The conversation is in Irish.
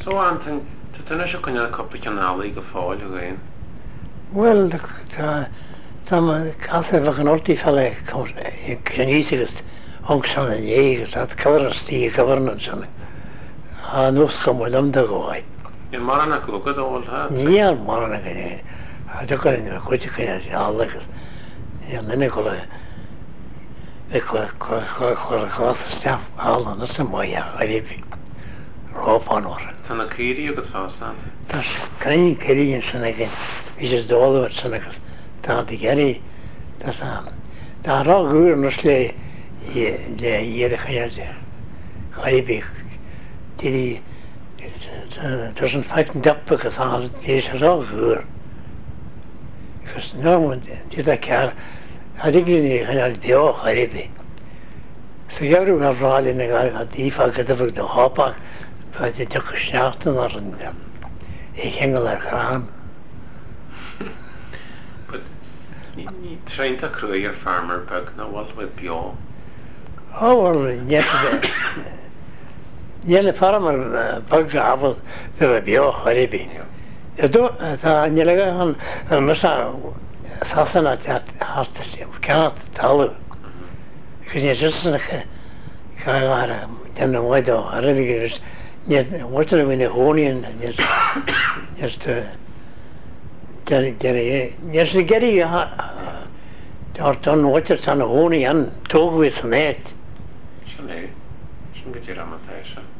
So Anton, dyna sio gwneud cwpl canali gyffoel yw ein? Wel, dan cath efo yn ordi ffale cynnysigast ongsan yn ieigast at cyfrasti i governance yn a nws gymwyd am dy gwae. Yn mar yna gwgwyd ôl ha? Ni ar mar yna gynnu. A dwi'n gwneud yna gwydi gynnu aleg. Yn yna gwle fe chwath staff al yn ysyn mwy a gyrif rhob anwr. Ta'n y ceiri yw gyda Das kan keri in sanake is dole wat sanake da di geri das da rogur nosle je de khayze khaybi di doesn't fight up because all is rogur because no one did that car hadigni khayal bio khaybi so yaru gavral in ga di fa kadaf de hopa fa di kushachten arn ik hengel er gaan. But ni traint a crwy ar farmer bug na wal with bio. Oh, wel, niet farmer bug avond de bio haribi. Ja, da nilega han masa sasana dat hartse kaat talu. Ik weet just een kaara dan nooit do haribi niet wat er in de honien just geri daar dan wat er aan de honie aan toog with net. Zo nee, zo'n beetje ramatijs.